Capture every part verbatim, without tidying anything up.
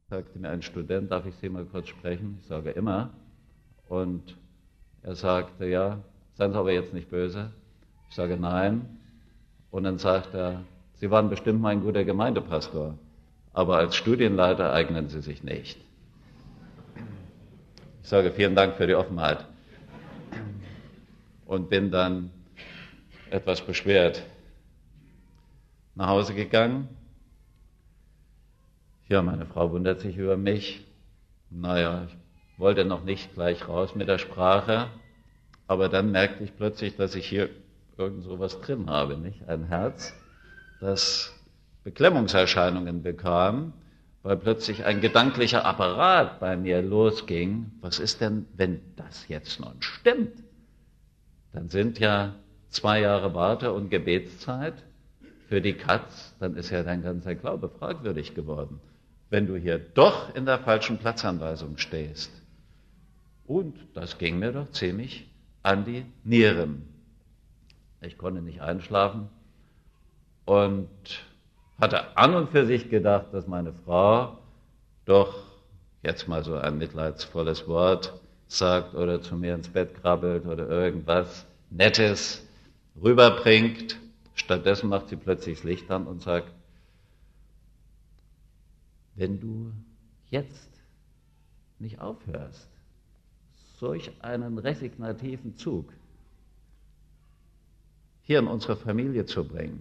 sagte mir ein Student, darf ich Sie mal kurz sprechen? Ich sage immer. Und er sagte, ja, seien Sie aber jetzt nicht böse. Ich sage nein. Und dann sagt er, Sie waren bestimmt mal ein guter Gemeindepastor, aber als Studienleiter eignen Sie sich nicht. Ich sage vielen Dank für die Offenheit und bin dann etwas beschwert nach Hause gegangen. Ja, meine Frau wundert sich über mich. Naja, ich wollte noch nicht gleich raus mit der Sprache, aber dann merkte ich plötzlich, dass ich hier irgend so was drin habe, nicht? Ein Herz, das Beklemmungserscheinungen bekam, weil plötzlich ein gedanklicher Apparat bei mir losging. Was ist denn, wenn das jetzt nun stimmt? Dann sind ja zwei Jahre Warte- und Gebetszeit für die Katz, dann ist ja dein ganzer Glaube fragwürdig geworden, wenn du hier doch in der falschen Platzanweisung stehst. Und das ging mir doch ziemlich an die Nieren. Ich konnte nicht einschlafen und hatte an und für sich gedacht, dass meine Frau doch jetzt mal so ein mitleidsvolles Wort sagt oder zu mir ins Bett krabbelt oder irgendwas Nettes rüberbringt. Stattdessen macht sie plötzlich das Licht an und sagt, wenn du jetzt nicht aufhörst, solch einen resignativen Zug hier in unsere Familie zu bringen,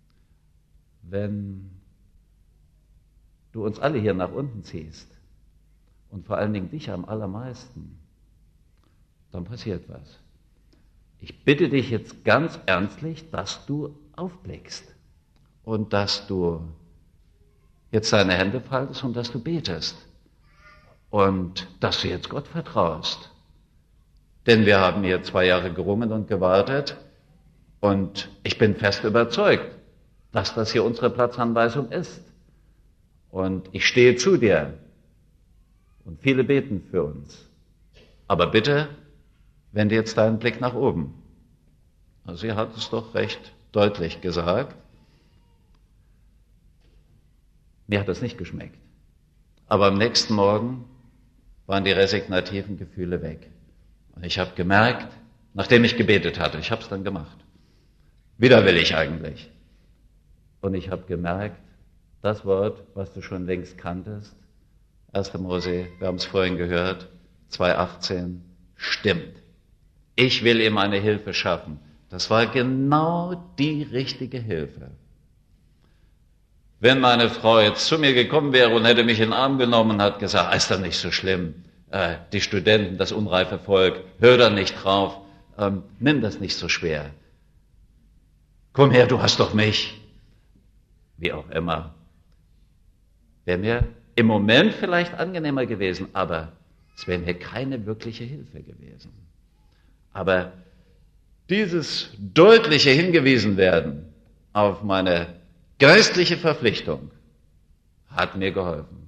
wenn du uns alle hier nach unten ziehst und vor allen Dingen dich am allermeisten, dann passiert was. Ich bitte dich jetzt ganz ernstlich, dass du aufblickst und dass du jetzt deine Hände faltest und dass du betest und dass du jetzt Gott vertraust. Denn wir haben hier zwei Jahre gerungen und gewartet und ich bin fest überzeugt, dass das hier unsere Platzanweisung ist. Und ich stehe zu dir und viele beten für uns. Aber bitte, wende jetzt deinen Blick nach oben. Also sie hat es doch recht deutlich gesagt. Mir hat das nicht geschmeckt. Aber am nächsten Morgen waren die resignativen Gefühle weg. Und ich habe gemerkt, nachdem ich gebetet hatte, ich habe es dann gemacht. Widerwillig eigentlich. Und ich habe gemerkt, das Wort, was du schon längst kanntest, erster Mose, wir haben es vorhin gehört, zwei achtzehn, stimmt. Ich will ihm eine Hilfe schaffen. Das war genau die richtige Hilfe. Wenn meine Frau jetzt zu mir gekommen wäre und hätte mich in den Arm genommen und hat gesagt, ist doch nicht so schlimm, äh, die Studenten, das unreife Volk, hör da nicht drauf, ähm, nimm das nicht so schwer. Komm her, du hast doch mich. Wie auch immer. Wäre mir im Moment vielleicht angenehmer gewesen, aber es wäre mir keine wirkliche Hilfe gewesen. Aber dieses deutliche Hingewiesen werden auf meine geistliche Verpflichtung hat mir geholfen.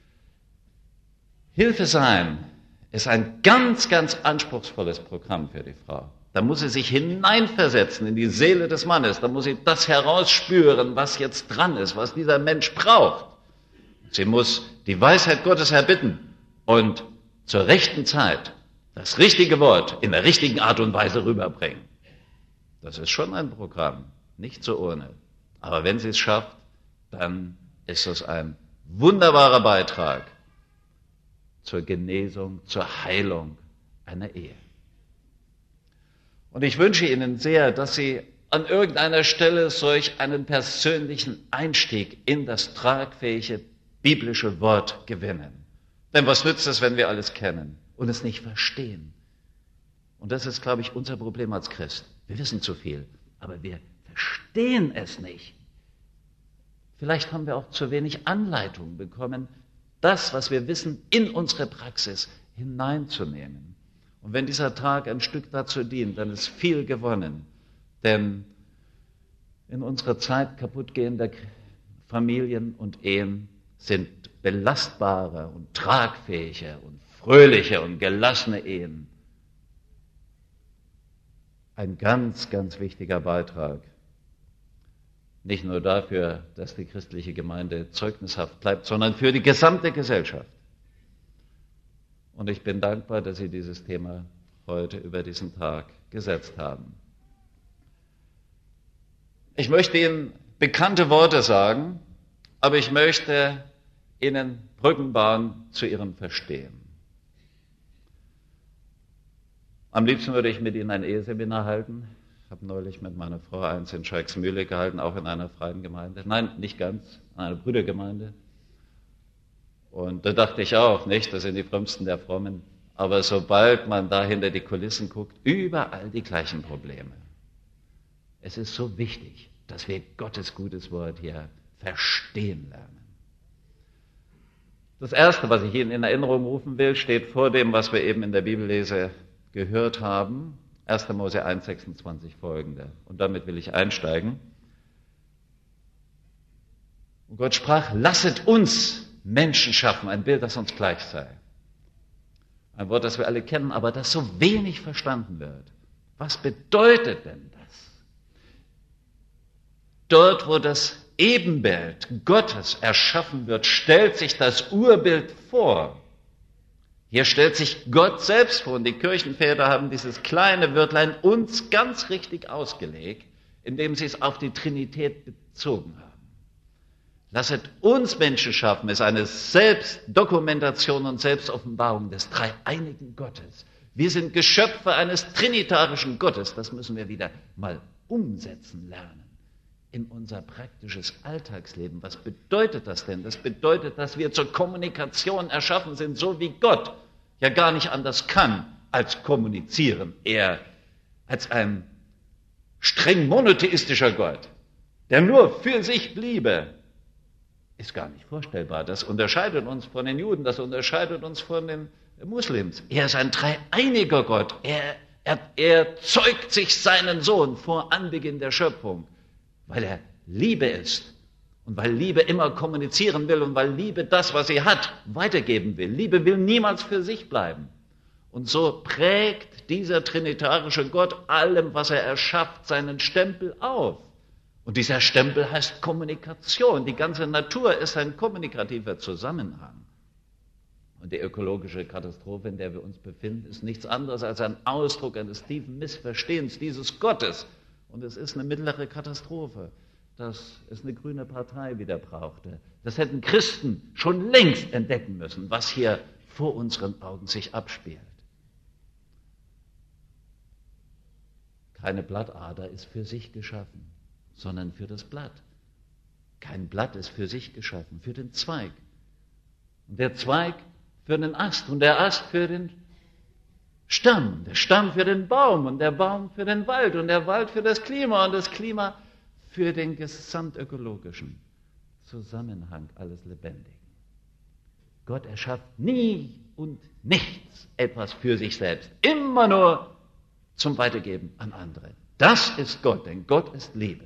Hilfe sein ist ein ganz, ganz anspruchsvolles Programm für die Frau. Da muss sie sich hineinversetzen in die Seele des Mannes. Da muss sie das herausspüren, was jetzt dran ist, was dieser Mensch braucht. Sie muss die Weisheit Gottes erbitten und zur rechten Zeit das richtige Wort in der richtigen Art und Weise rüberbringen. Das ist schon ein Programm, nicht so ohne. Aber wenn sie es schafft, dann ist es ein wunderbarer Beitrag zur Genesung, zur Heilung einer Ehe. Und ich wünsche Ihnen sehr, dass Sie an irgendeiner Stelle solch einen persönlichen Einstieg in das tragfähige biblische Wort gewinnen. Denn was nützt es, wenn wir alles kennen und es nicht verstehen? Und das ist, glaube ich, unser Problem als Christ. Wir wissen zu viel, aber wir verstehen es nicht. Vielleicht haben wir auch zu wenig Anleitung bekommen, das, was wir wissen, in unsere Praxis hineinzunehmen. Und wenn dieser Tag ein Stück dazu dient, dann ist viel gewonnen. Denn in unserer Zeit kaputtgehender Familien und Ehen sind belastbare und tragfähige und fröhliche und gelassene Ehen ein ganz, ganz wichtiger Beitrag Nicht nur dafür, dass die christliche Gemeinde zeugnishaft bleibt, sondern für die gesamte Gesellschaft. Und ich bin dankbar, dass Sie dieses Thema heute über diesen Tag gesetzt haben. Ich möchte Ihnen bekannte Worte sagen, aber ich möchte Ihnen Brücken bauen zu Ihrem Verstehen. Am liebsten würde ich mit Ihnen ein Eheseminar halten. Ich habe neulich mit meiner Frau eins in Schalksmühle gehalten, auch in einer freien Gemeinde. Nein, nicht ganz, in einer Brüdergemeinde. Und da dachte ich auch, nicht, das sind die Frömmsten der Frommen. Aber sobald man da hinter die Kulissen guckt, überall die gleichen Probleme. Es ist so wichtig, dass wir Gottes gutes Wort hier verstehen lernen. Das Erste, was ich Ihnen in Erinnerung rufen will, steht vor dem, was wir eben in der Bibellese gehört haben. erster Mose eins, sechsundzwanzig folgende. Und damit will ich einsteigen. Und Gott sprach, lasset uns Menschen schaffen, ein Bild, das uns gleich sei. Ein Wort, das wir alle kennen, aber das so wenig verstanden wird. Was bedeutet denn das? Dort, wo das Ebenbild Gottes erschaffen wird, stellt sich das Urbild vor. Hier stellt sich Gott selbst vor. Und die Kirchenväter haben dieses kleine Wörtlein uns ganz richtig ausgelegt, indem sie es auf die Trinität bezogen haben. Lasset uns Menschen schaffen, ist eine Selbstdokumentation und Selbstoffenbarung des dreieinigen Gottes. Wir sind Geschöpfe eines trinitarischen Gottes. Das müssen wir wieder mal umsetzen lernen in unser praktisches Alltagsleben. Was bedeutet das denn? Das bedeutet, dass wir zur Kommunikation erschaffen sind, so wie Gott ja gar nicht anders kann als kommunizieren. Er als ein streng monotheistischer Gott, der nur für sich bliebe, ist gar nicht vorstellbar. Das unterscheidet uns von den Juden, das unterscheidet uns von den Muslims. Er ist ein dreieiniger Gott. Er, er, er zeugt sich seinen Sohn vor Anbeginn der Schöpfung, weil er Liebe ist und weil Liebe immer kommunizieren will und weil Liebe das, was sie hat, weitergeben will. Liebe will niemals für sich bleiben. Und so prägt dieser trinitarische Gott allem, was er erschafft, seinen Stempel auf. Und dieser Stempel heißt Kommunikation. Die ganze Natur ist ein kommunikativer Zusammenhang. Und die ökologische Katastrophe, in der wir uns befinden, ist nichts anderes als ein Ausdruck eines tiefen Missverstehens dieses Gottes. Und es ist eine mittlere Katastrophe, dass es eine grüne Partei wieder brauchte. Das hätten Christen schon längst entdecken müssen, was hier vor unseren Augen sich abspielt. Keine Blattader ist für sich geschaffen, sondern für das Blatt. Kein Blatt ist für sich geschaffen, für den Zweig. Und der Zweig für den Ast und der Ast für den Stamm, der Stamm für den Baum und der Baum für den Wald und der Wald für das Klima und das Klima für den gesamtökologischen Zusammenhang alles Lebendigen. Gott erschafft nie und nichts etwas für sich selbst, immer nur zum Weitergeben an andere. Das ist Gott, denn Gott ist Liebe.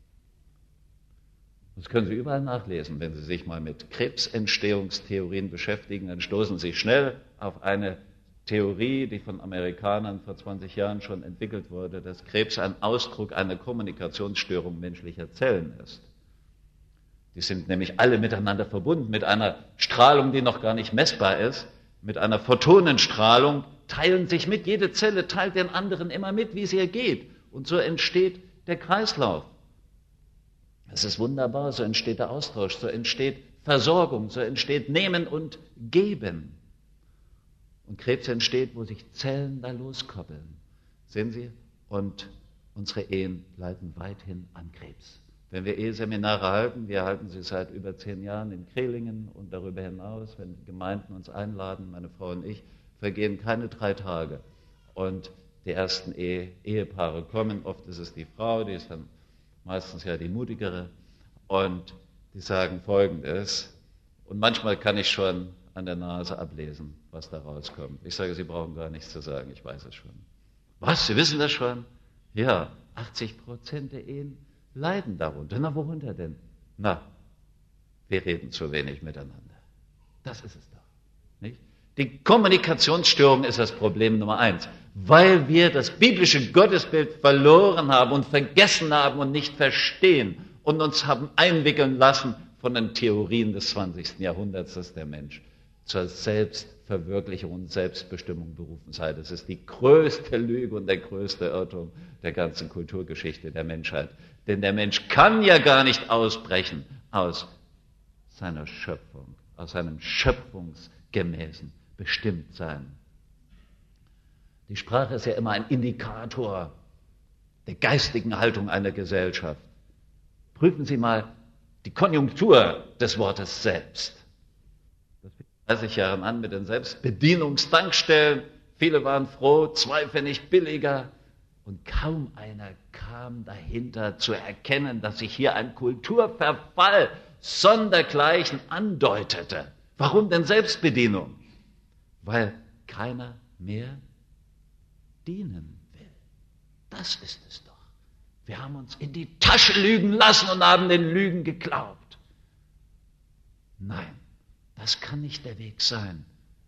Das können Sie überall nachlesen. Wenn Sie sich mal mit Krebsentstehungstheorien beschäftigen, dann stoßen Sie schnell auf eine Theorie, die von Amerikanern vor zwanzig Jahren schon entwickelt wurde, dass Krebs ein Ausdruck einer Kommunikationsstörung menschlicher Zellen ist. Die sind nämlich alle miteinander verbunden mit einer Strahlung, die noch gar nicht messbar ist, mit einer Photonenstrahlung, teilen sich mit, jede Zelle teilt den anderen immer mit, wie es ihr geht. Und so entsteht der Kreislauf. Es ist wunderbar, so entsteht der Austausch, so entsteht Versorgung, so entsteht Nehmen und Geben. Und Krebs entsteht, wo sich Zellen da loskoppeln. Sehen Sie? Und unsere Ehen leiten weithin an Krebs. Wenn wir Eheseminare halten, wir halten sie seit über zehn Jahren in Krehlingen und darüber hinaus, wenn Gemeinden uns einladen, meine Frau und ich, vergehen keine drei Tage. Und die ersten Ehe, Ehepaare kommen, oft ist es die Frau, die ist dann meistens ja die mutigere, und die sagen Folgendes, und manchmal kann ich schon an der Nase ablesen, was da rauskommt. Ich sage, Sie brauchen gar nichts zu sagen, ich weiß es schon. Was, Sie wissen das schon? Ja, achtzig Prozent der Ehen leiden darunter. Na, worunter denn? Na, wir reden zu wenig miteinander. Das ist es doch, nicht? Die Kommunikationsstörung ist das Problem Nummer eins, weil wir das biblische Gottesbild verloren haben und vergessen haben und nicht verstehen und uns haben einwickeln lassen von den Theorien des zwanzigsten Jahrhunderts, dass der Mensch zur Selbstverwirklichung und Selbstbestimmung berufen sei. Das ist die größte Lüge und der größte Irrtum der ganzen Kulturgeschichte der Menschheit. Denn der Mensch kann ja gar nicht ausbrechen aus seiner Schöpfung, aus seinem schöpfungsgemäßen Bestimmtsein. Die Sprache ist ja immer ein Indikator der geistigen Haltung einer Gesellschaft. Prüfen Sie mal die Konjunktur des Wortes selbst. Das fing vor dreißig Jahren an mit den Selbstbedienungstankstellen. Viele waren froh, zwei Pfennig billiger. Und kaum einer kam dahinter zu erkennen, dass sich hier ein Kulturverfall sondergleichen andeutete. Warum denn Selbstbedienung? Weil keiner mehr dienen will. Das ist es doch. Wir haben uns in die Tasche lügen lassen und haben den Lügen geglaubt. Nein, das kann nicht der Weg sein.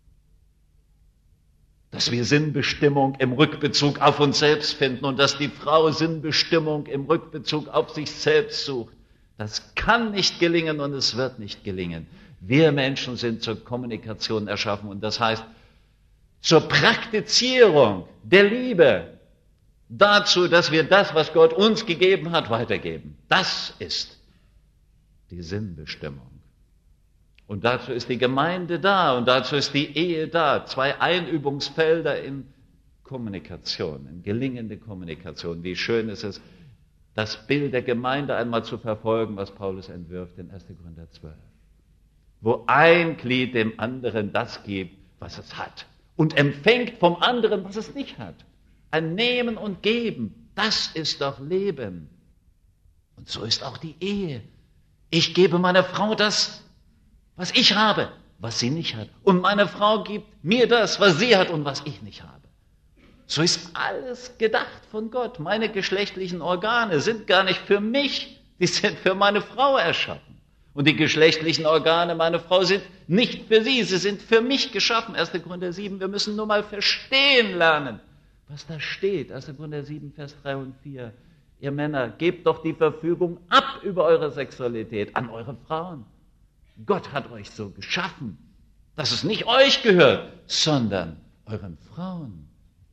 Dass wir Sinnbestimmung im Rückbezug auf uns selbst finden und dass die Frau Sinnbestimmung im Rückbezug auf sich selbst sucht. Das kann nicht gelingen und es wird nicht gelingen. Wir Menschen sind zur Kommunikation erschaffen und das heißt zur Praktizierung der Liebe dazu, dass wir das, was Gott uns gegeben hat, weitergeben. Das ist die Sinnbestimmung. Und dazu ist die Gemeinde da und dazu ist die Ehe da. Zwei Einübungsfelder in Kommunikation, in gelingende Kommunikation. Wie schön ist es, das Bild der Gemeinde einmal zu verfolgen, was Paulus entwirft in erster Korinther zwölf. Wo ein Glied dem anderen das gibt, was es hat. Und empfängt vom anderen, was es nicht hat. Ein Nehmen und Geben, das ist doch Leben. Und so ist auch die Ehe. Ich gebe meiner Frau das, was ich habe, was sie nicht hat. Und meine Frau gibt mir das, was sie hat und was ich nicht habe. So ist alles gedacht von Gott. Meine geschlechtlichen Organe sind gar nicht für mich, die sind für meine Frau erschaffen. Und die geschlechtlichen Organe meiner Frau sind nicht für sie, sie sind für mich geschaffen. erster Korinther sieben, wir müssen nur mal verstehen lernen, was da steht. erster Korinther sieben, Vers drei und vier. Ihr Männer, gebt doch die Verfügung ab über eure Sexualität an eure Frauen. Gott hat euch so geschaffen, dass es nicht euch gehört, sondern euren Frauen.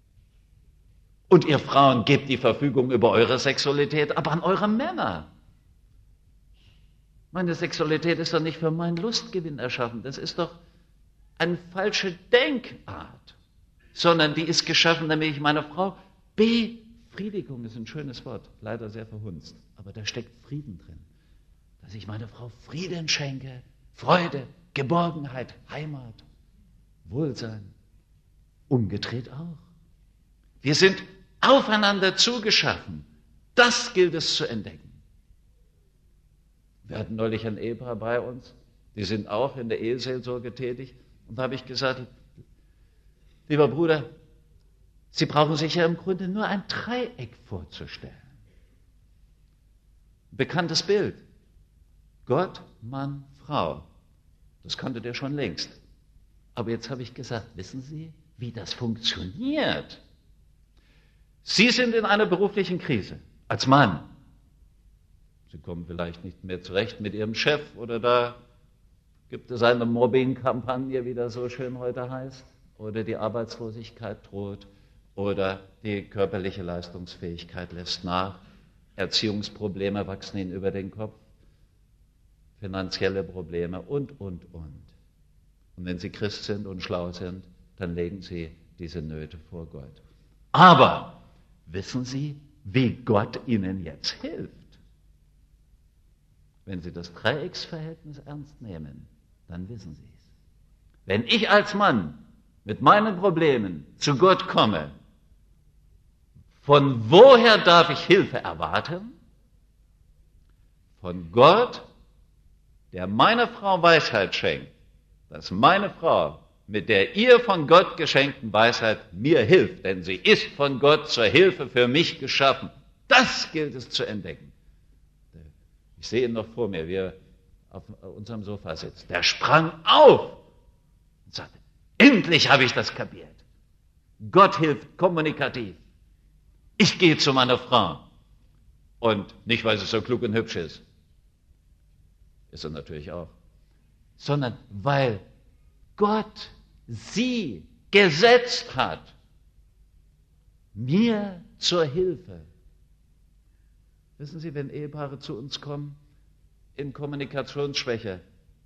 Und ihr Frauen gebt die Verfügung über eure Sexualität ab an eure Männer. Meine Sexualität ist doch nicht für meinen Lustgewinn erschaffen. Das ist doch eine falsche Denkart. Sondern die ist geschaffen, damit ich meine Frau Befriedigung ist ein schönes Wort, leider sehr verhunzt. Aber da steckt Frieden drin. Dass ich meiner Frau Frieden schenke, Freude, Geborgenheit, Heimat, Wohlsein. Umgedreht auch. Wir sind aufeinander zugeschaffen. Das gilt es zu entdecken. Wir hatten neulich ein Ehepaar bei uns, die sind auch in der Eheseelsorge tätig. Und da habe ich gesagt, lieber Bruder, Sie brauchen sich ja im Grunde nur ein Dreieck vorzustellen. Bekanntes Bild. Gott, Mann, Frau. Das kannte der schon längst. Aber jetzt habe ich gesagt, wissen Sie, wie das funktioniert? Sie sind in einer beruflichen Krise, als Mann. Sie kommen vielleicht nicht mehr zurecht mit Ihrem Chef oder da gibt es eine Mobbing-Kampagne, wie das so schön heute heißt, oder die Arbeitslosigkeit droht oder die körperliche Leistungsfähigkeit lässt nach, Erziehungsprobleme wachsen Ihnen über den Kopf, finanzielle Probleme und, und, und. Und wenn Sie Christ sind und schlau sind, dann legen Sie diese Nöte vor Gott. Aber wissen Sie, wie Gott Ihnen jetzt hilft? Wenn Sie das Dreiecksverhältnis ernst nehmen, dann wissen Sie es. Wenn ich als Mann mit meinen Problemen zu Gott komme, von woher darf ich Hilfe erwarten? Von Gott, der meiner Frau Weisheit schenkt, dass meine Frau mit der ihr von Gott geschenkten Weisheit mir hilft, denn sie ist von Gott zur Hilfe für mich geschaffen. Das gilt es zu entdecken. Ich sehe ihn noch vor mir, wie er auf unserem Sofa sitzt. Der sprang auf und sagte, endlich habe ich das kapiert. Gott hilft kommunikativ. Ich gehe zu meiner Frau. Und nicht, weil sie so klug und hübsch ist, ist er natürlich auch, sondern weil Gott sie gesetzt hat, mir zur Hilfe. Wissen Sie, wenn Ehepaare zu uns kommen in Kommunikationsschwäche,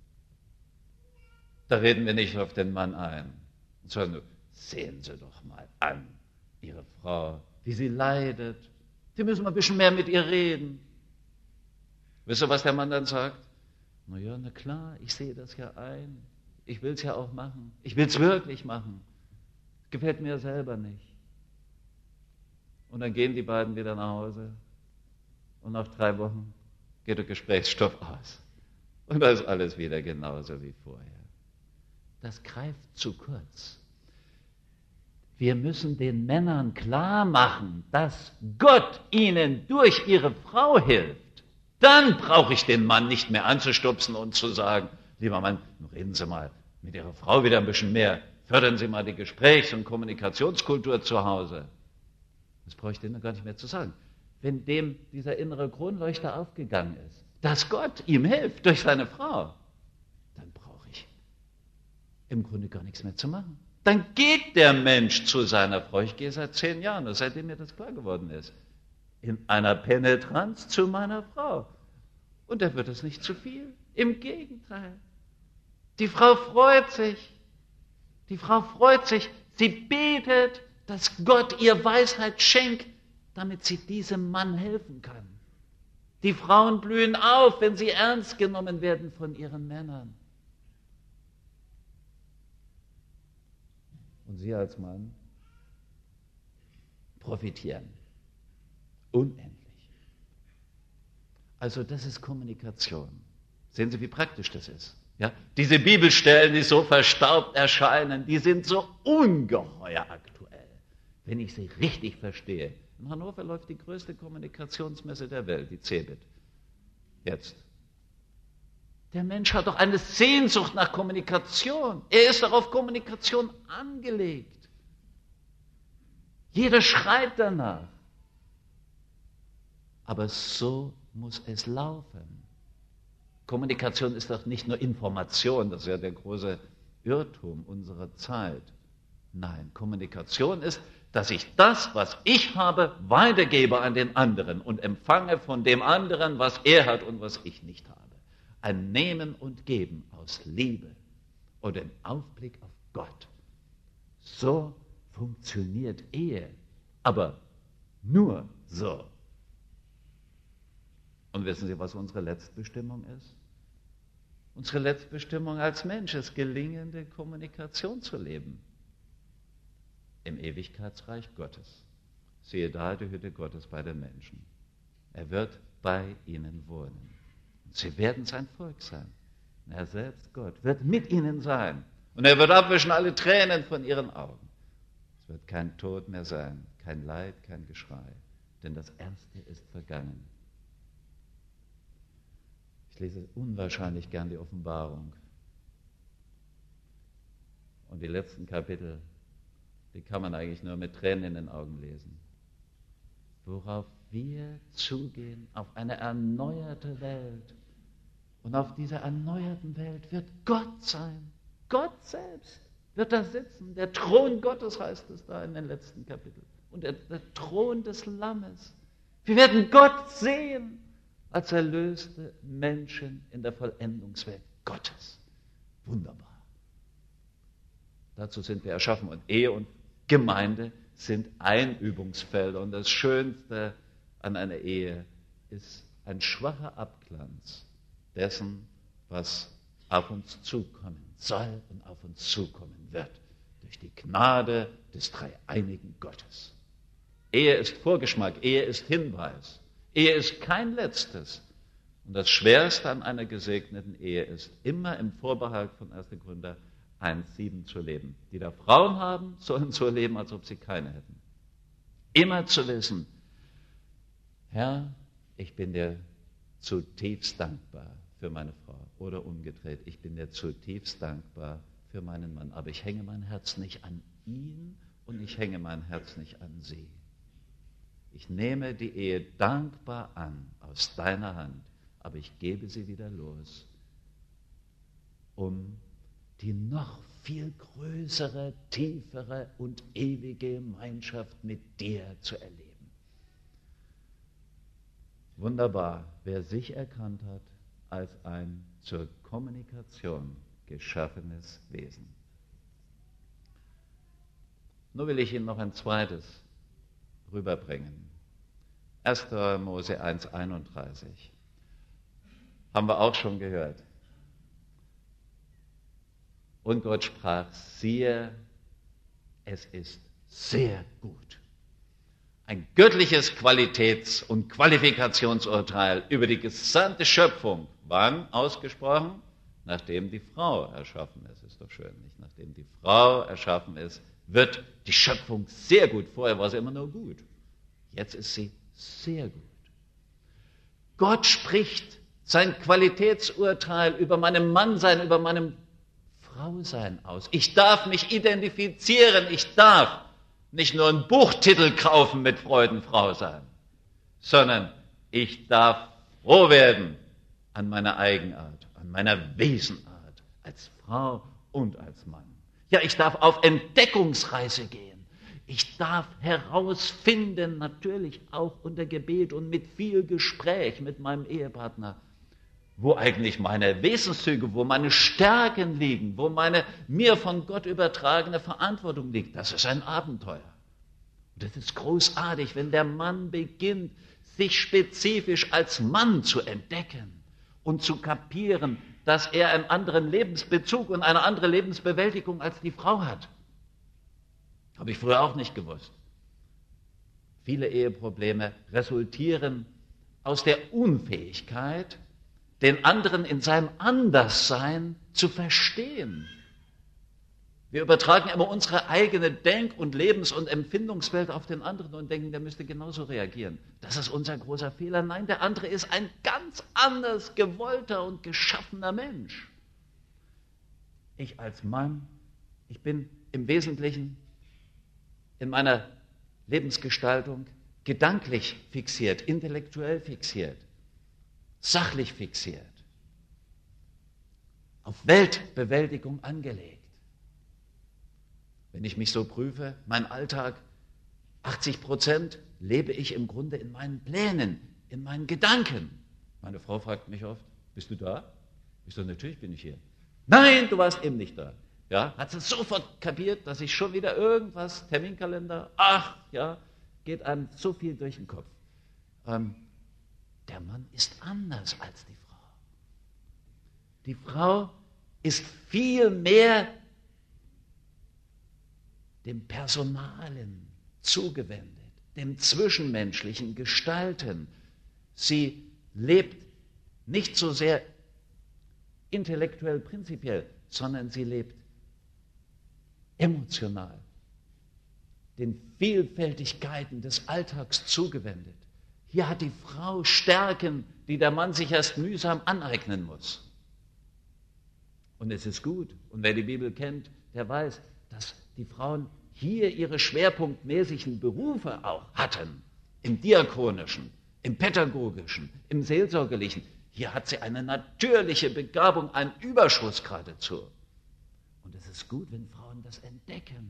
da reden wir nicht auf den Mann ein, sondern sehen Sie doch mal an, Ihre Frau, wie sie leidet. Sie müssen mal ein bisschen mehr mit ihr reden. Wisst ihr, was der Mann dann sagt? Na ja, na klar, ich sehe das ja ein. Ich will es ja auch machen. Ich will es wirklich machen. Gefällt mir selber nicht. Und dann gehen die beiden wieder nach Hause. Und nach drei Wochen geht der Gesprächsstoff aus. Und da ist alles wieder genauso wie vorher. Das greift zu kurz. Wir müssen den Männern klar machen, dass Gott ihnen durch ihre Frau hilft. Dann brauche ich den Mann nicht mehr anzustupsen und zu sagen, lieber Mann, reden Sie mal mit Ihrer Frau wieder ein bisschen mehr. Fördern Sie mal die Gesprächs- und Kommunikationskultur zu Hause. Das brauche ich denen gar nicht mehr zu sagen. Wenn dem dieser innere Kronleuchter aufgegangen ist, dass Gott ihm hilft durch seine Frau, dann brauche ich im Grunde gar nichts mehr zu machen. Dann geht der Mensch zu seiner Frau. Ich gehe seit zehn Jahren, seitdem mir das klar geworden ist, in einer Penetranz zu meiner Frau. Und da wird es nicht zu viel. Im Gegenteil. Die Frau freut sich. Die Frau freut sich. Sie betet, dass Gott ihr Weisheit schenkt, damit sie diesem Mann helfen kann. Die Frauen blühen auf, wenn sie ernst genommen werden von ihren Männern. Und Sie als Mann profitieren. Unendlich. Also das ist Kommunikation. Sehen Sie, wie praktisch das ist. Ja? Diese Bibelstellen, die so verstaubt erscheinen, die sind so ungeheuer aktuell, wenn ich sie richtig verstehe. In Hannover läuft die größte Kommunikationsmesse der Welt, die CeBIT. Jetzt. Der Mensch hat doch eine Sehnsucht nach Kommunikation. Er ist doch auf Kommunikation angelegt. Jeder schreit danach. Aber so muss es laufen. Kommunikation ist doch nicht nur Information, das ist ja der große Irrtum unserer Zeit. Nein, Kommunikation ist, dass ich das, was ich habe, weitergebe an den anderen und empfange von dem anderen, was er hat und was ich nicht habe. Ein Nehmen und Geben aus Liebe und im Aufblick auf Gott. So funktioniert Ehe, aber nur so. Und wissen Sie, was unsere Letztbestimmung ist? Unsere Letztbestimmung als Mensch ist, gelingende Kommunikation zu leben. Im Ewigkeitsreich Gottes. Siehe da die Hütte Gottes bei den Menschen. Er wird bei ihnen wohnen. Und sie werden sein Volk sein. Und er selbst, Gott, wird mit ihnen sein. Und er wird abwischen alle Tränen von ihren Augen. Es wird kein Tod mehr sein, kein Leid, kein Geschrei. Denn das Erste ist vergangen. Ich lese unwahrscheinlich gern die Offenbarung. Und die letzten Kapitel, die kann man eigentlich nur mit Tränen in den Augen lesen. Worauf wir zugehen, auf eine erneuerte Welt. Und auf dieser erneuerten Welt wird Gott sein. Gott selbst wird da sitzen. Der Thron Gottes heißt es da in den letzten Kapiteln. Und der, der Thron des Lammes. Wir werden Gott sehen als erlöste Menschen in der Vollendungswelt Gottes. Wunderbar. Dazu sind wir erschaffen. Und Ehe und Gemeinde sind Einübungsfelder. Und das Schönste an einer Ehe ist ein schwacher Abglanz dessen, was auf uns zukommen soll und auf uns zukommen wird. Durch die Gnade des dreieinigen Gottes. Ehe ist Vorgeschmack, Ehe ist Hinweis. Ehe ist kein Letztes. Und das Schwerste an einer gesegneten Ehe ist, immer im Vorbehalt von erster Korinther eins sieben zu leben. Die da Frauen haben, sollen so leben, als ob sie keine hätten. Immer zu wissen, Herr, ich bin dir zutiefst dankbar für meine Frau. Oder umgedreht, ich bin dir zutiefst dankbar für meinen Mann. Aber ich hänge mein Herz nicht an ihn und ich hänge mein Herz nicht an sie. Ich nehme die Ehe dankbar an aus deiner Hand, aber ich gebe sie wieder los, um die noch viel größere, tiefere und ewige Gemeinschaft mit dir zu erleben. Wunderbar, wer sich erkannt hat als ein zur Kommunikation geschaffenes Wesen. Nur will ich Ihnen noch ein zweites rüberbringen. erster Mose eins einunddreißig. Haben wir auch schon gehört. Und Gott sprach, siehe, es ist sehr gut. Ein göttliches Qualitäts- und Qualifikationsurteil über die gesamte Schöpfung. Wann ausgesprochen? Nachdem die Frau erschaffen ist. Ist doch schön, nicht? Nachdem die Frau erschaffen ist, wird die Schöpfung sehr gut. Vorher war sie immer nur gut. Jetzt ist sie sehr gut. Gott spricht sein Qualitätsurteil über meinem Mannsein, über meinem Frausein aus. Ich darf mich identifizieren. Ich darf nicht nur einen Buchtitel kaufen mit Freudenfrau sein, sondern ich darf froh werden an meiner Eigenart, an meiner Wesenart, als Frau und als Mann. Ja, ich darf auf Entdeckungsreise gehen. Ich darf herausfinden, natürlich auch unter Gebet und mit viel Gespräch mit meinem Ehepartner, wo eigentlich meine Wesenszüge, wo meine Stärken liegen, wo meine mir von Gott übertragene Verantwortung liegt. Das ist ein Abenteuer. Und das ist großartig, wenn der Mann beginnt, sich spezifisch als Mann zu entdecken und zu kapieren, dass er einen anderen Lebensbezug und eine andere Lebensbewältigung als die Frau hat. Habe ich früher auch nicht gewusst. Viele Eheprobleme resultieren aus der Unfähigkeit, den anderen in seinem Anderssein zu verstehen. Wir übertragen immer unsere eigene Denk- und Lebens- und Empfindungswelt auf den anderen und denken, der müsste genauso reagieren. Das ist unser großer Fehler. Nein, der andere ist ein ganz anders gewollter und geschaffener Mensch. Ich als Mann, ich bin im Wesentlichen in meiner Lebensgestaltung gedanklich fixiert, intellektuell fixiert, sachlich fixiert, auf Weltbewältigung angelegt. Wenn ich mich so prüfe, mein Alltag, achtzig Prozent lebe ich im Grunde in meinen Plänen, in meinen Gedanken. Meine Frau fragt mich oft, bist du da? Ich sage, natürlich bin ich hier. Nein, du warst eben nicht da. Ja, hat sie sofort kapiert, dass ich schon wieder irgendwas, Terminkalender, ach ja, geht einem so viel durch den Kopf. Ähm, der Mann ist anders als die Frau. Die Frau ist viel mehr dem Personalen zugewendet, dem zwischenmenschlichen Gestalten. Sie lebt nicht so sehr intellektuell prinzipiell, sondern sie lebt emotional, den Vielfältigkeiten des Alltags zugewendet. Hier hat die Frau Stärken, die der Mann sich erst mühsam aneignen muss. Und es ist gut. Und wer die Bibel kennt, der weiß, dass die Frauen hier ihre schwerpunktmäßigen Berufe auch hatten, im Diakonischen, im Pädagogischen, im Seelsorgerlichen. Hier hat sie eine natürliche Begabung, einen Überschuss geradezu. Und es ist gut, wenn Frauen das entdecken.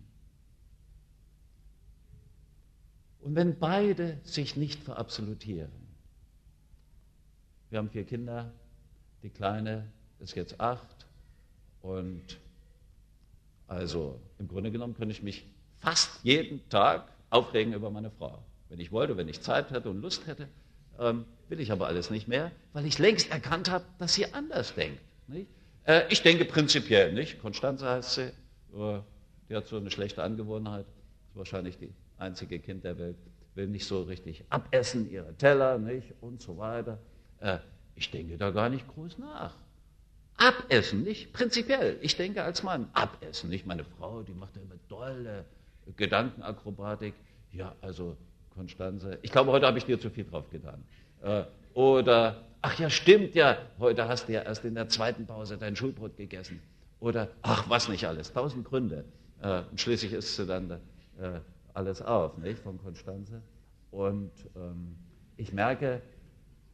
Und wenn beide sich nicht verabsolutieren. Wir haben vier Kinder, die Kleine ist jetzt acht und also im Grunde genommen könnte ich mich fast jeden Tag aufregen über meine Frau. Wenn ich wollte, wenn ich Zeit hätte und Lust hätte, ähm, will ich aber alles nicht mehr, weil ich längst erkannt habe, dass sie anders denkt. Nicht? Äh, ich denke prinzipiell, nicht? Konstanze heißt sie, äh, die hat so eine schlechte Angewohnheit, ist wahrscheinlich die einzige Kind der Welt, will nicht so richtig abessen, ihre Teller, nicht? Und so weiter. Äh, ich denke da gar nicht groß nach. Abessen, nicht? Prinzipiell. Ich denke als Mann, abessen, nicht? Meine Frau, die macht ja immer tolle Gedankenakrobatik. Ja, also Konstanze, ich glaube, heute habe ich dir zu viel drauf getan. Äh, oder, ach ja, stimmt ja, heute hast du ja erst in der zweiten Pause dein Schulbrot gegessen. Oder, ach, was nicht alles, tausend Gründe. Äh, und schließlich isst du dann äh, alles auf, nicht, von Konstanze. Und ähm, ich merke,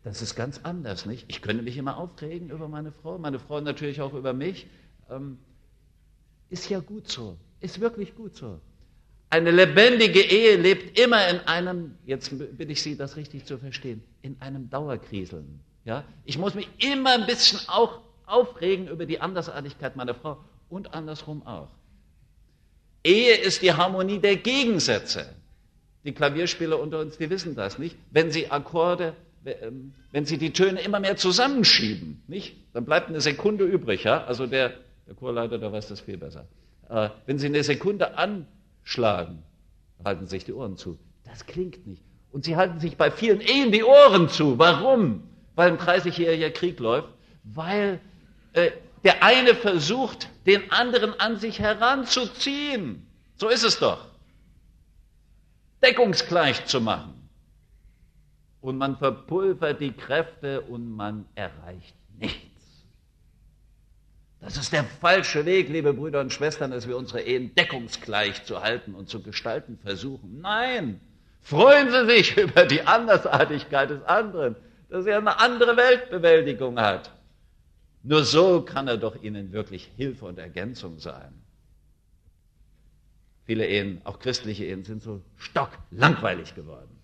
Das ist ganz anders, nicht? Ich könnte mich immer aufregen über meine Frau, meine Frau natürlich auch über mich. Ähm, ist ja gut so, ist wirklich gut so. Eine lebendige Ehe lebt immer in einem, jetzt bitte ich Sie, das richtig zu verstehen, in einem Dauerkriseln. Ja? Ich muss mich immer ein bisschen auch aufregen über die Andersartigkeit meiner Frau und andersrum auch. Ehe ist die Harmonie der Gegensätze. Die Klavierspieler unter uns, die wissen das, nicht? Wenn sie Akkorde, wenn sie die Töne immer mehr zusammenschieben, nicht? Dann bleibt eine Sekunde übrig, ja? Also der, der Chorleiter, der weiß das viel besser. Äh, wenn sie eine Sekunde anschlagen, halten sich die Ohren zu. Das klingt nicht. Und sie halten sich bei vielen Ehen die Ohren zu. Warum? Weil ein dreißigjähriger Krieg läuft. Weil äh, der eine versucht, den anderen an sich heranzuziehen. So ist es doch. Deckungsgleich zu machen. Und man verpulvert die Kräfte und man erreicht nichts. Das ist der falsche Weg, liebe Brüder und Schwestern, dass wir unsere Ehen deckungsgleich zu halten und zu gestalten versuchen. Nein, freuen Sie sich über die Andersartigkeit des anderen, dass er eine andere Weltbewältigung hat. Nur so kann er doch Ihnen wirklich Hilfe und Ergänzung sein. Viele Ehen, auch christliche Ehen, sind so stocklangweilig geworden.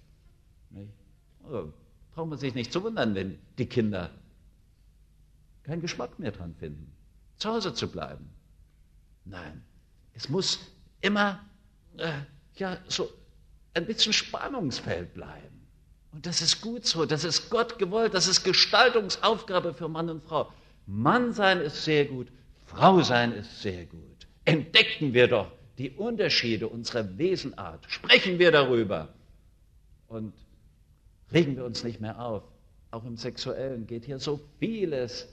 Also, braucht man sich nicht zu wundern, wenn die Kinder keinen Geschmack mehr dran finden, zu Hause zu bleiben. Nein, es muss immer äh, ja, so ein bisschen Spannungsfeld bleiben. Und das ist gut so, das ist Gott gewollt, das ist Gestaltungsaufgabe für Mann und Frau. Mann sein ist sehr gut, Frau sein ist sehr gut. Entdecken wir doch die Unterschiede unserer Wesenart, sprechen wir darüber und regen wir uns nicht mehr auf. Auch im Sexuellen geht hier so vieles,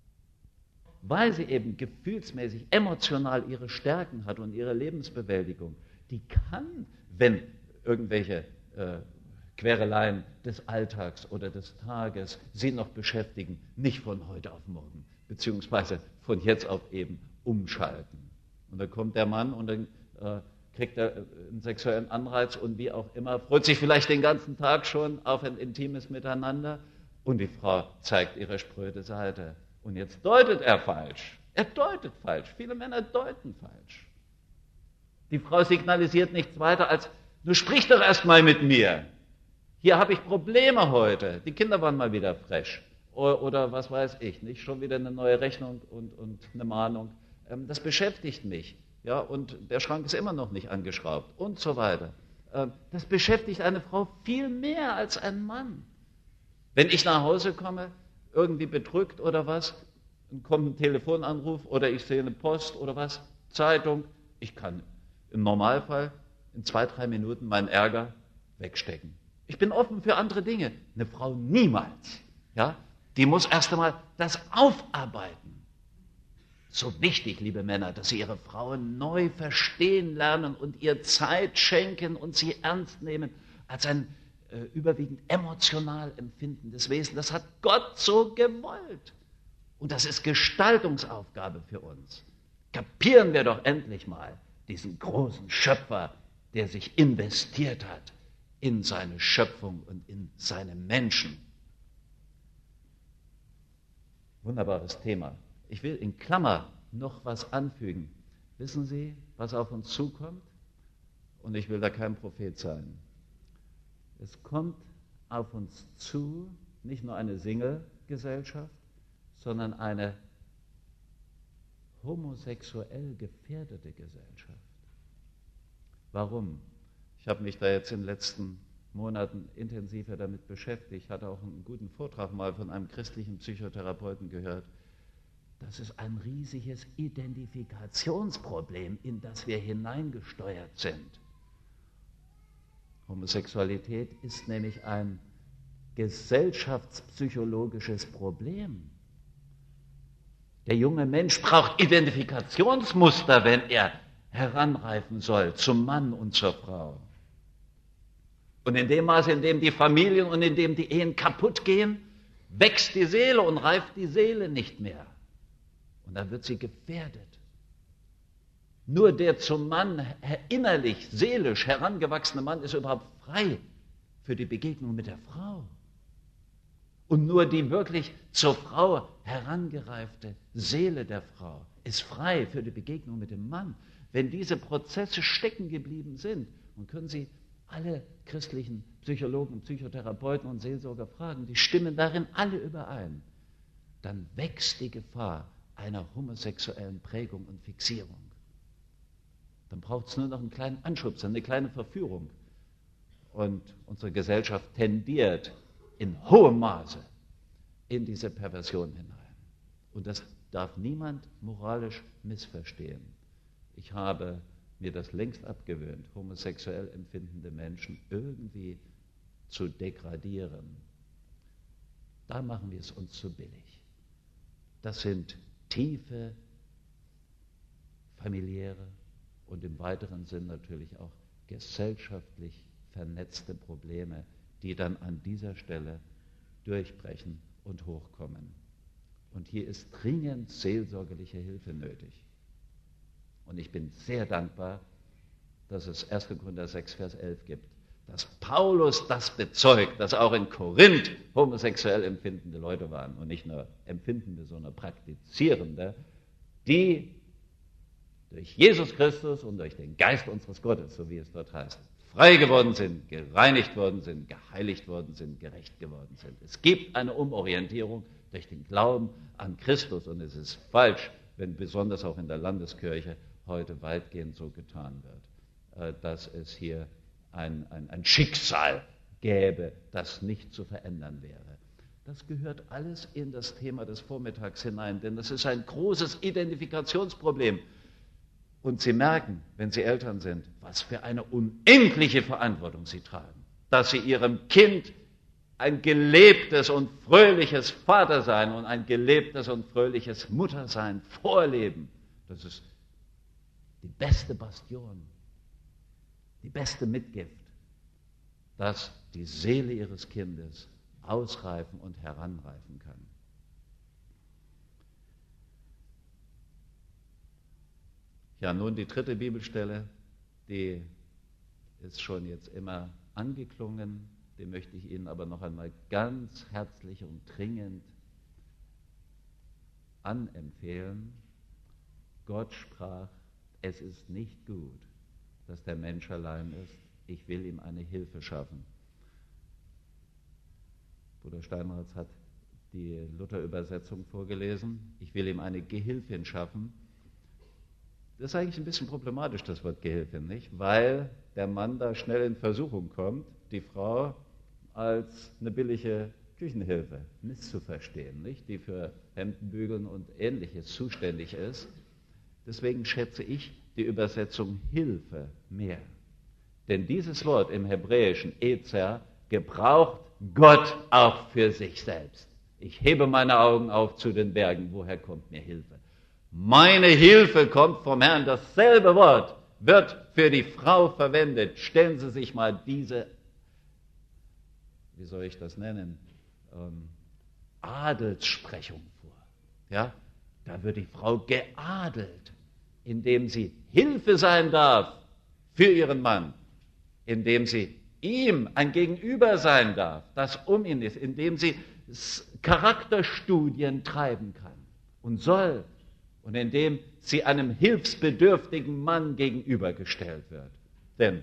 weil sie eben gefühlsmäßig, emotional ihre Stärken hat und ihre Lebensbewältigung. Die kann, wenn irgendwelche äh, Quereleien des Alltags oder des Tages sie noch beschäftigen, nicht von heute auf morgen, beziehungsweise von jetzt auf eben umschalten. Und dann kommt der Mann und dann äh, kriegt er einen sexuellen Anreiz und wie auch immer, freut sich vielleicht den ganzen Tag schon auf ein intimes Miteinander und die Frau zeigt ihre spröde Seite. Und jetzt deutet er falsch. Er deutet falsch. Viele Männer deuten falsch. Die Frau signalisiert nichts weiter als, du sprich doch erst mal mit mir. Hier habe ich Probleme heute. Die Kinder waren mal wieder fresh. Oder, oder was weiß ich, nicht? Schon wieder eine neue Rechnung und, und eine Mahnung. Das beschäftigt mich. Ja, und der Schrank ist immer noch nicht angeschraubt und so weiter. Das beschäftigt eine Frau viel mehr als ein Mann. Wenn ich nach Hause komme, irgendwie bedrückt oder was, dann kommt ein Telefonanruf oder ich sehe eine Post oder was, Zeitung. Ich kann im Normalfall in zwei, drei Minuten meinen Ärger wegstecken. Ich bin offen für andere Dinge. Eine Frau niemals. Ja, die muss erst einmal das aufarbeiten. So wichtig, liebe Männer, dass sie ihre Frauen neu verstehen lernen und ihr Zeit schenken und sie ernst nehmen als ein äh, überwiegend emotional empfindendes Wesen. Das hat Gott so gewollt. Und das ist Gestaltungsaufgabe für uns. Kapieren wir doch endlich mal diesen großen Schöpfer, der sich investiert hat in seine Schöpfung und in seine Menschen. Wunderbares Thema. Ich will in Klammer noch was anfügen. Wissen Sie, was auf uns zukommt? Und ich will da kein Prophet sein. Es kommt auf uns zu, nicht nur eine Single-Gesellschaft, sondern eine homosexuell gefährdete Gesellschaft. Warum? Ich habe mich da jetzt in den letzten Monaten intensiver damit beschäftigt. Ich hatte auch einen guten Vortrag mal von einem christlichen Psychotherapeuten gehört. Das ist ein riesiges Identifikationsproblem, in das wir hineingesteuert sind. Homosexualität ist nämlich ein gesellschaftspsychologisches Problem. Der junge Mensch braucht Identifikationsmuster, wenn er heranreifen soll zum Mann und zur Frau. Und in dem Maße, in dem die Familien und in dem die Ehen kaputt gehen, wächst die Seele und reift die Seele nicht mehr. Und dann wird sie gefährdet. Nur der zum Mann innerlich, seelisch herangewachsene Mann ist überhaupt frei für die Begegnung mit der Frau. Und nur die wirklich zur Frau herangereifte Seele der Frau ist frei für die Begegnung mit dem Mann. Wenn diese Prozesse stecken geblieben sind, und können Sie alle christlichen Psychologen, Psychotherapeuten und Seelsorger fragen, die stimmen darin alle überein, dann wächst die Gefahr einer homosexuellen Prägung und Fixierung. Dann braucht es nur noch einen kleinen Anschubs, eine kleine Verführung. Und unsere Gesellschaft tendiert in hohem Maße in diese Perversion hinein. Und das darf niemand moralisch missverstehen. Ich habe mir das längst abgewöhnt, homosexuell empfindende Menschen irgendwie zu degradieren. Da machen wir es uns zu billig. Das sind tiefe, familiäre und im weiteren Sinn natürlich auch gesellschaftlich vernetzte Probleme, die dann an dieser Stelle durchbrechen und hochkommen. Und hier ist dringend seelsorgerliche Hilfe nötig. Und ich bin sehr dankbar, dass es erster Korinther sechs, Vers elf gibt, dass Paulus das bezeugt, dass auch in Korinth homosexuell empfindende Leute waren und nicht nur empfindende, sondern praktizierende, die durch Jesus Christus und durch den Geist unseres Gottes, so wie es dort heißt, frei geworden sind, gereinigt worden sind, geheiligt worden sind, gerecht geworden sind. Es gibt eine Umorientierung durch den Glauben an Christus und es ist falsch, wenn besonders auch in der Landeskirche heute weitgehend so getan wird, dass es hier ein, ein, ein Schicksal gäbe, das nicht zu verändern wäre. Das gehört alles in das Thema des Vormittags hinein, denn das ist ein großes Identifikationsproblem. Und Sie merken, wenn Sie Eltern sind, was für eine unendliche Verantwortung Sie tragen, dass Sie Ihrem Kind ein gelebtes und fröhliches Vatersein und ein gelebtes und fröhliches Muttersein vorleben. Das ist die beste Bastion, die beste Mitgift, dass die Seele Ihres Kindes ausreifen und heranreifen kann. Ja, nun die dritte Bibelstelle, die ist schon jetzt immer angeklungen, die möchte ich Ihnen aber noch einmal ganz herzlich und dringend anempfehlen. Gott sprach, es ist nicht gut, dass der Mensch allein ist, ich will ihm eine Hilfe schaffen. Bruder Steinratz hat die Luther-Übersetzung vorgelesen, ich will ihm eine Gehilfin schaffen. Das ist eigentlich ein bisschen problematisch, das Wort Gehilfin, nicht? Weil der Mann da schnell in Versuchung kommt, die Frau als eine billige Küchenhilfe misszuverstehen, nicht? Die für Hemdenbügeln und Ähnliches zuständig ist. Deswegen schätze ich die Übersetzung Hilfe mehr. Denn dieses Wort im Hebräischen, Ezer, gebraucht Gott auch für sich selbst. Ich hebe meine Augen auf zu den Bergen, woher kommt mir Hilfe? Meine Hilfe kommt vom Herrn. Dasselbe Wort wird für die Frau verwendet. Stellen Sie sich mal diese, wie soll ich das nennen, ähm, Adelssprechung vor. Ja? Da wird die Frau geadelt, indem sie Hilfe sein darf für ihren Mann, indem sie ihm ein Gegenüber sein darf, das um ihn ist, indem sie Charakterstudien treiben kann und soll, und indem sie einem hilfsbedürftigen Mann gegenübergestellt wird. Denn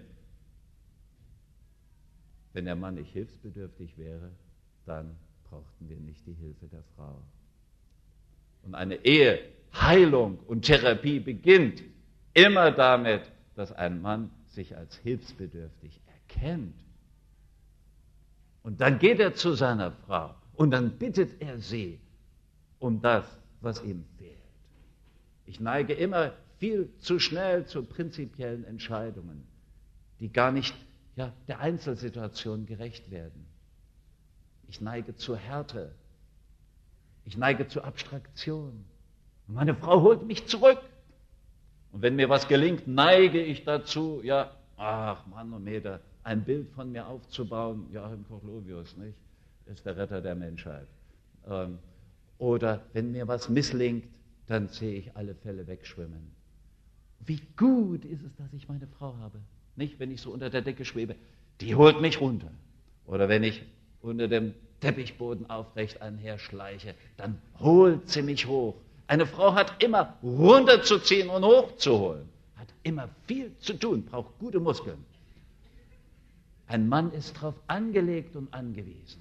wenn der Mann nicht hilfsbedürftig wäre, dann brauchten wir nicht die Hilfe der Frau. Und eine Eheheilung und Therapie beginnt immer damit, dass ein Mann sich als hilfsbedürftig erkennt. Und dann geht er zu seiner Frau und dann bittet er sie um das, was ihm fehlt. Ich neige immer viel zu schnell zu prinzipiellen Entscheidungen, die gar nicht ja, der Einzelsituation gerecht werden. Ich neige zu Härte. Ich neige zu Abstraktion. Und meine Frau holt mich zurück. Und wenn mir was gelingt, neige ich dazu, ja, ach Manometer, ein Bild von mir aufzubauen. Joachim Kochlovius, nicht? Ist der Retter der Menschheit. Ähm, oder wenn mir was misslingt, dann sehe ich alle Fälle wegschwimmen. Wie gut ist es, dass ich meine Frau habe. Nicht, wenn ich so unter der Decke schwebe, die holt mich runter. Oder wenn ich unter dem Teppichboden aufrecht einherschleiche, dann holt sie mich hoch. Eine Frau hat immer runterzuziehen und hochzuholen. Hat immer viel zu tun, braucht gute Muskeln. Ein Mann ist darauf angelegt und angewiesen.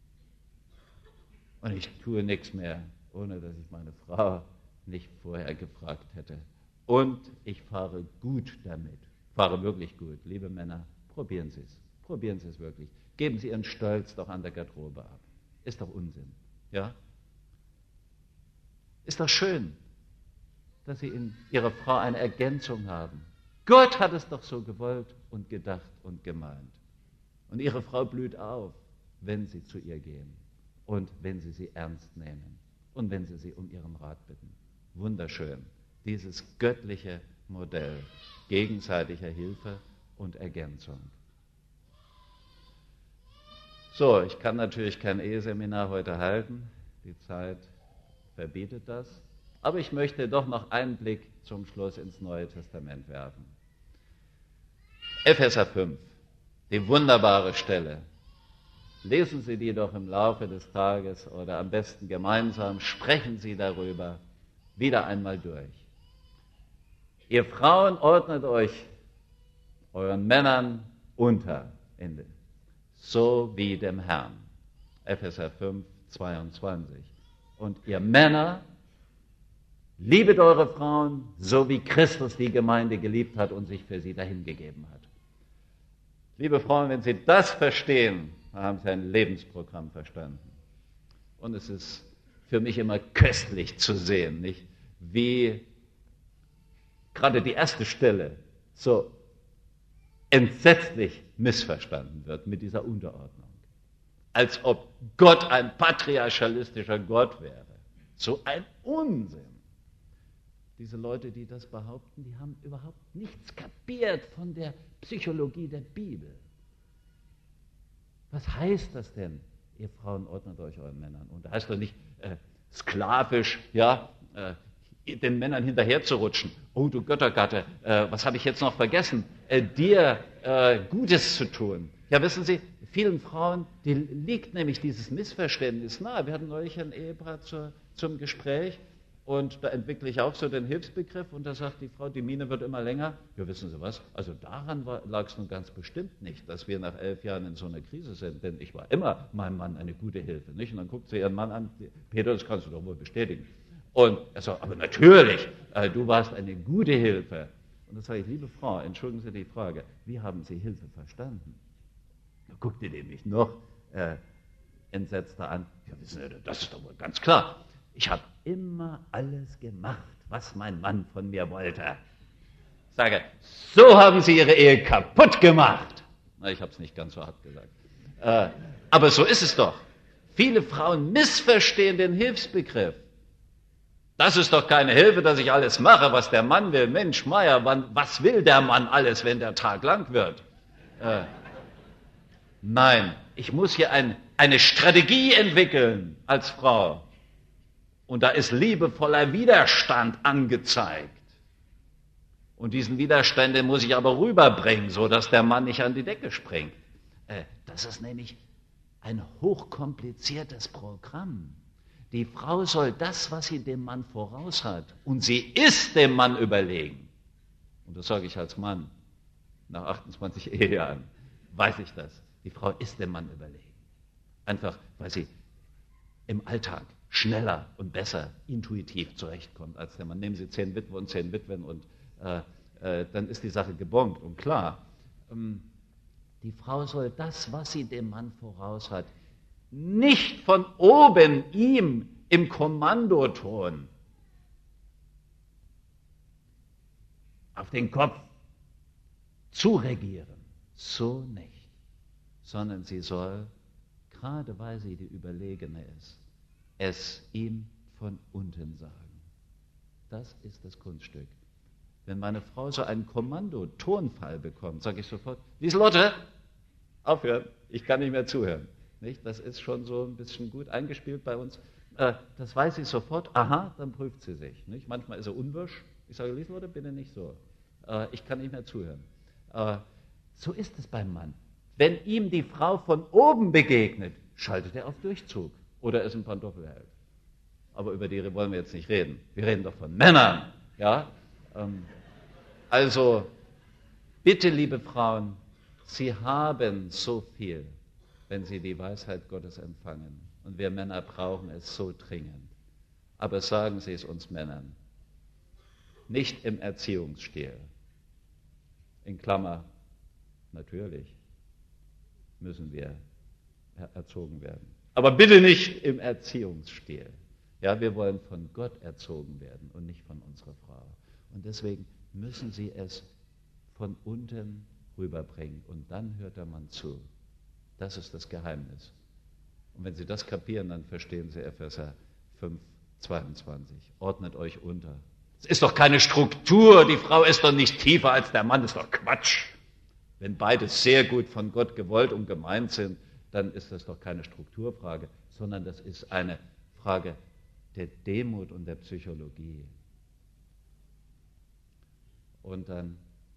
Und ich tue nichts mehr, ohne dass ich meine Frau nicht vorher gefragt hätte. Und ich fahre gut damit. Fahre wirklich gut. Liebe Männer, probieren Sie es. Probieren Sie es wirklich. Geben Sie Ihren Stolz doch an der Garderobe ab. Ist doch Unsinn. Ja? Ist doch schön, dass Sie in Ihrer Frau eine Ergänzung haben. Gott hat es doch so gewollt und gedacht und gemeint. Und Ihre Frau blüht auf, wenn Sie zu ihr gehen und wenn Sie sie ernst nehmen und wenn Sie sie um ihren Rat bitten. Wunderschön, dieses göttliche Modell gegenseitiger Hilfe und Ergänzung. So, ich kann natürlich kein Eheseminar heute halten, die Zeit verbietet das, aber ich möchte doch noch einen Blick zum Schluss ins Neue Testament werfen. Epheser fünf, die wunderbare Stelle. Lesen Sie die doch im Laufe des Tages oder am besten gemeinsam, sprechen Sie darüber wieder einmal durch. Ihr Frauen ordnet euch euren Männern unter, Ende. So wie dem Herrn. Epheser fünf, zweiundzwanzig. Und ihr Männer, liebet eure Frauen, so wie Christus die Gemeinde geliebt hat und sich für sie dahingegeben hat. Liebe Frauen, wenn Sie das verstehen, dann haben Sie ein Lebensprogramm verstanden. Und es ist für mich immer köstlich zu sehen, nicht? Wie gerade die erste Stelle so entsetzlich missverstanden wird mit dieser Unterordnung. Als ob Gott ein patriarchalistischer Gott wäre. So ein Unsinn. Diese Leute, die das behaupten, die haben überhaupt nichts kapiert von der Psychologie der Bibel. Was heißt das denn? Ihr Frauen ordnet euch euren Männern unter. Heißt doch nicht äh, sklavisch, ja, äh, den Männern hinterher zu rutschen. Oh, du Göttergatte, äh, was habe ich jetzt noch vergessen? Äh, dir äh, Gutes zu tun. Ja, wissen Sie, vielen Frauen, die liegt nämlich dieses Missverständnis nahe. Wir hatten neulich ein Ehepaar zur, zum Gespräch und da entwickle ich auch so den Hilfsbegriff und da sagt die Frau, die Miene wird immer länger. Ja, wissen Sie was? Also daran lag es nun ganz bestimmt nicht, dass wir nach elf Jahren in so einer Krise sind, denn ich war immer meinem Mann eine gute Hilfe. Nicht? Und dann guckt sie ihren Mann an, Peter, das kannst du doch wohl bestätigen. Und er sagt, aber natürlich, äh, du warst eine gute Hilfe. Und dann sage ich, liebe Frau, entschuldigen Sie die Frage, wie haben Sie Hilfe verstanden? Da guckt ihr nämlich noch äh, entsetzter an. Ja, wissen Sie, das ist doch wohl ganz klar. Ich habe immer alles gemacht, was mein Mann von mir wollte. Ich sage, so haben Sie Ihre Ehe kaputt gemacht. Na, ich habe es nicht ganz so hart gesagt. Äh, aber so ist es doch. Viele Frauen missverstehen den Hilfsbegriff. Das ist doch keine Hilfe, dass ich alles mache, was der Mann will. Mensch, Meier, wann, was will der Mann alles, wenn der Tag lang wird? Äh, nein, ich muss hier ein, eine Strategie entwickeln als Frau. Und da ist liebevoller Widerstand angezeigt. Und diesen Widerstand, den muss ich aber rüberbringen, so dass der Mann nicht an die Decke springt. Äh, das ist nämlich ein hochkompliziertes Programm. Die Frau soll das, was sie dem Mann voraus hat, und sie ist dem Mann überlegen. Und das sage ich als Mann, nach achtundzwanzig Ehejahren, weiß ich das. Die Frau ist dem Mann überlegen. Einfach, weil sie im Alltag schneller und besser intuitiv zurechtkommt als der Mann. Nehmen Sie zehn Witwen und zehn Witwen und äh, äh, dann ist die Sache gebongt und klar. Ähm, die Frau soll das, was sie dem Mann voraus hat, nicht von oben ihm im Kommandoton auf den Kopf zuregieren. So nicht. Sondern sie soll, gerade weil sie die Überlegene ist, es ihm von unten sagen. Das ist das Kunststück. Wenn meine Frau so einen Kommandotonfall bekommt, sage ich sofort, Lieselotte, aufhören, ich kann nicht mehr zuhören. Nicht? Das ist schon so ein bisschen gut eingespielt bei uns. Äh, das weiß sie sofort. Aha, dann prüft sie sich. Nicht? Manchmal ist er unwirsch. Ich sage, Lieselotte, bitte nicht so. Äh, ich kann nicht mehr zuhören. Äh, so ist es beim Mann. Wenn ihm die Frau von oben begegnet, schaltet er auf Durchzug oder ist ein Pantoffelheld. Aber über die wollen wir jetzt nicht reden. Wir reden doch von Männern. Ja? Ähm, also, bitte, liebe Frauen, Sie haben so viel, wenn Sie die Weisheit Gottes empfangen. Und wir Männer brauchen es so dringend. Aber sagen Sie es uns Männern. Nicht im Erziehungsstil. In Klammer, natürlich müssen wir erzogen werden. Aber bitte nicht im Erziehungsstil. Ja, wir wollen von Gott erzogen werden und nicht von unserer Frau. Und deswegen müssen Sie es von unten rüberbringen. Und dann hört der Mann zu. Das ist das Geheimnis. Und wenn Sie das kapieren, dann verstehen Sie Epheser fünf, zweiundzwanzig. Ordnet euch unter. Es ist doch keine Struktur. Die Frau ist doch nicht tiefer als der Mann. Das ist doch Quatsch. Wenn beide sehr gut von Gott gewollt und gemeint sind, dann ist das doch keine Strukturfrage, sondern das ist eine Frage der Demut und der Psychologie. Und dann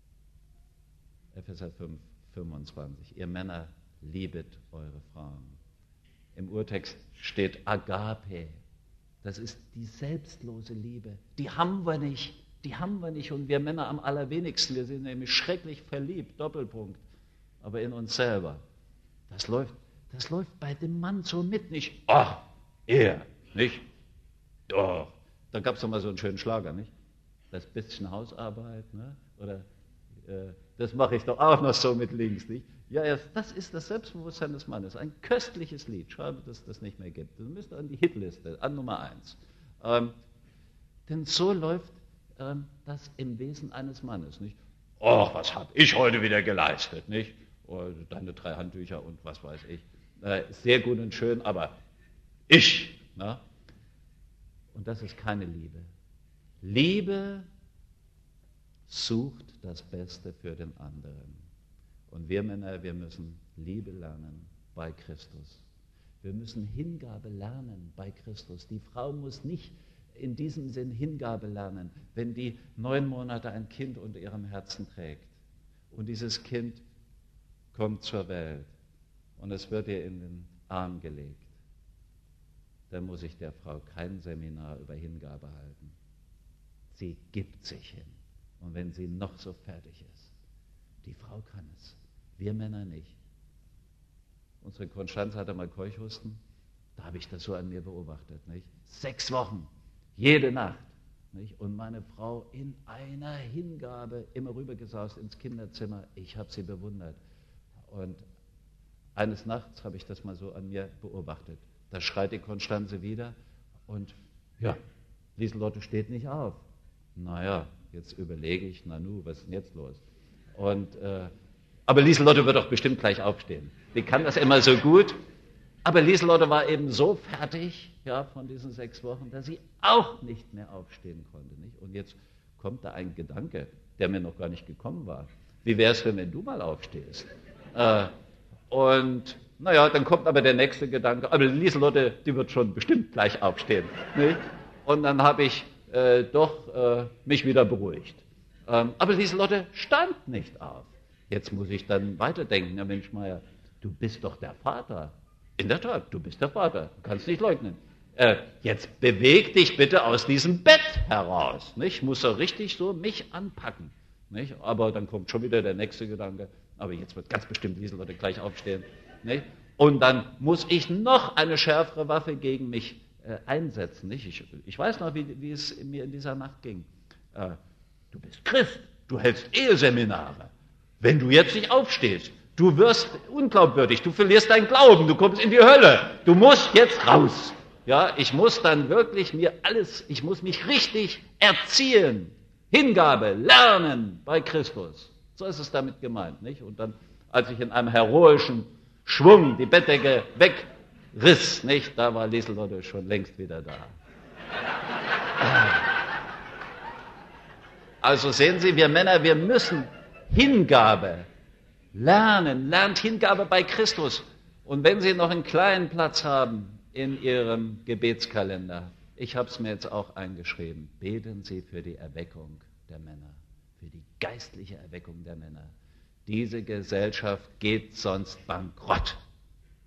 Epheser fünf, fünfundzwanzig. Ihr Männer, liebet eure Frauen. Im Urtext steht Agape. Das ist die selbstlose Liebe. Die haben wir nicht. Die haben wir nicht. Und wir Männer am allerwenigsten. Wir sind nämlich schrecklich verliebt. Doppelpunkt. Aber in uns selber. Das läuft, das läuft bei dem Mann so mit. Nicht, ach, er, nicht? Doch. Da gab es doch mal so einen schönen Schlager, nicht? Das bisschen Hausarbeit, ne? Oder äh, das mache ich doch auch noch so mit links, nicht? Ja, ja, das ist das Selbstbewusstsein des Mannes. Ein köstliches Lied. Schade, dass es das nicht mehr gibt. Das müsste an die Hitliste, an Nummer eins. Ähm, denn so läuft ähm, das im Wesen eines Mannes, nicht? Och, was habe ich heute wieder geleistet, nicht? Oder deine drei Handtücher und was weiß ich. Äh, sehr gut und schön, aber ich, na? Und das ist keine Liebe. Liebe sucht das Beste für den anderen. Und wir Männer, wir müssen Liebe lernen bei Christus. Wir müssen Hingabe lernen bei Christus. Die Frau muss nicht in diesem Sinn Hingabe lernen, wenn die neun Monate ein Kind unter ihrem Herzen trägt. Und dieses Kind kommt zur Welt und es wird ihr in den Arm gelegt. Dann muss ich der Frau kein Seminar über Hingabe halten. Sie gibt sich hin. Und wenn sie noch so fertig ist, die Frau kann es. Wir Männer nicht. Unsere Konstanz hatte mal Keuchhusten. Da habe ich das so an mir beobachtet. Nicht? Sechs Wochen, jede Nacht. Nicht? Und meine Frau in einer Hingabe immer rübergesaust ins Kinderzimmer. Ich habe sie bewundert. Und eines Nachts habe ich das mal so an mir beobachtet. Da schreit die Konstanze wieder und ja, Lieselotte steht nicht auf. Naja, jetzt überlege ich, Nanu, was ist denn jetzt los? Und, äh, aber Lieselotte wird doch bestimmt gleich aufstehen. Die kann das immer so gut. Aber Lieselotte war eben so fertig, ja, von diesen sechs Wochen, dass sie auch nicht mehr aufstehen konnte. Nicht? Und jetzt kommt da ein Gedanke, der mir noch gar nicht gekommen war. Wie wäre es denn, wenn du mal aufstehst? Äh, und naja, dann kommt aber der nächste Gedanke, aber Lieselotte, die wird schon bestimmt gleich aufstehen. Nicht? Und dann habe ich äh, doch äh, mich wieder beruhigt. Ähm, aber Lieselotte stand nicht auf. Jetzt muss ich dann weiterdenken, ja Mensch Meier, du bist doch der Vater. In der Tat, du bist der Vater, du kannst nicht leugnen. Äh, jetzt beweg dich bitte aus diesem Bett heraus. Nicht? Muss er richtig so mich anpacken. Nicht? Aber dann kommt schon wieder der nächste Gedanke, aber jetzt wird ganz bestimmt Lieselotte gleich aufstehen. Nicht? Und dann muss ich noch eine schärfere Waffe gegen mich äh, einsetzen. Nicht? Ich, ich weiß noch, wie, wie es mir in dieser Nacht ging. Äh, du bist Christ, du hältst Eheseminare. Wenn du jetzt nicht aufstehst, du wirst unglaubwürdig, du verlierst deinen Glauben, du kommst in die Hölle, du musst jetzt raus. Ja, ich muss dann wirklich mir alles, ich muss mich richtig erziehen. Hingabe, lernen bei Christus. So ist es damit gemeint, nicht? Und dann, als ich in einem heroischen Schwung die Bettdecke wegriss, nicht? Da war Lieselotte schon längst wieder da. Also sehen Sie, wir Männer, wir müssen Hingabe lernen. Lernt Hingabe bei Christus. Und wenn Sie noch einen kleinen Platz haben in Ihrem Gebetskalender, ich habe es mir jetzt auch eingeschrieben, beten Sie für die Erweckung der Männer, für die geistliche Erweckung der Männer. Diese Gesellschaft geht sonst bankrott.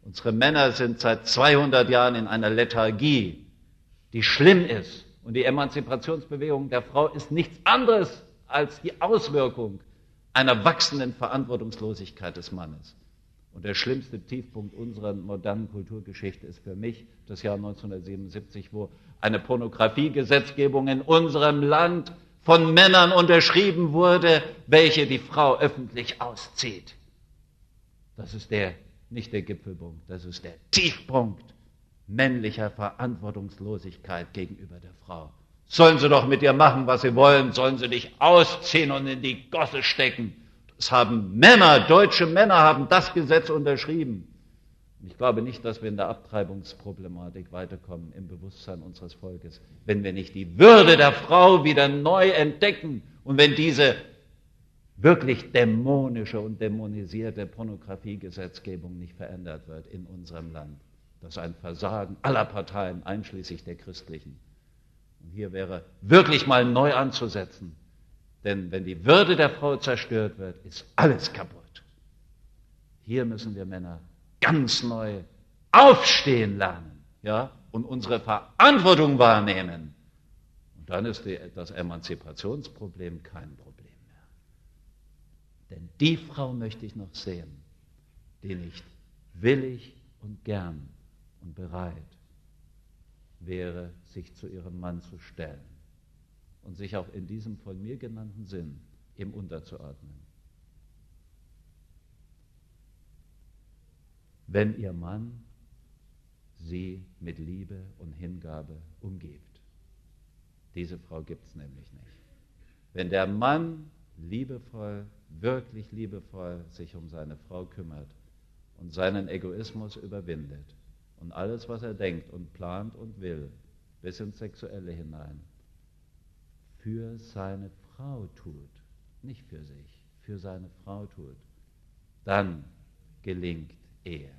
Unsere Männer sind seit zweihundert Jahren in einer Lethargie, die schlimm ist. Und die Emanzipationsbewegung der Frau ist nichts anderes als die Auswirkung einer wachsenden Verantwortungslosigkeit des Mannes. Und der schlimmste Tiefpunkt unserer modernen Kulturgeschichte ist für mich das Jahr neunzehnhundertsiebenundsiebzig, wo eine Pornografiegesetzgebung in unserem Land von Männern unterschrieben wurde, welche die Frau öffentlich auszieht. Das ist der, nicht der Gipfelpunkt, das ist der Tiefpunkt männlicher Verantwortungslosigkeit gegenüber der Frau. Sollen sie doch mit ihr machen, was sie wollen, sollen sie dich ausziehen und in die Gosse stecken. Das haben Männer, deutsche Männer haben das Gesetz unterschrieben. Und ich glaube nicht, dass wir in der Abtreibungsproblematik weiterkommen im Bewusstsein unseres Volkes, wenn wir nicht die Würde der Frau wieder neu entdecken und wenn diese wirklich dämonische und dämonisierte Pornografiegesetzgebung nicht verändert wird in unserem Land. Das ist ein Versagen aller Parteien, einschließlich der christlichen. Und hier wäre wirklich mal neu anzusetzen. Denn wenn die Würde der Frau zerstört wird, ist alles kaputt. Hier müssen wir Männer ganz neu aufstehen lernen, ja, und unsere Verantwortung wahrnehmen. Und dann ist die, das Emanzipationsproblem kein Problem mehr. Denn die Frau möchte ich noch sehen, die nicht willig und gern und bereit wäre, sich zu ihrem Mann zu stellen und sich auch in diesem von mir genannten Sinn ihm unterzuordnen. Wenn ihr Mann sie mit Liebe und Hingabe umgibt. Diese Frau gibt es nämlich nicht. Wenn der Mann liebevoll, wirklich liebevoll sich um seine Frau kümmert und seinen Egoismus überwindet und alles, was er denkt und plant und will, bis ins Sexuelle hinein, für seine Frau tut, nicht für sich, für seine Frau tut, dann gelingt Ehe.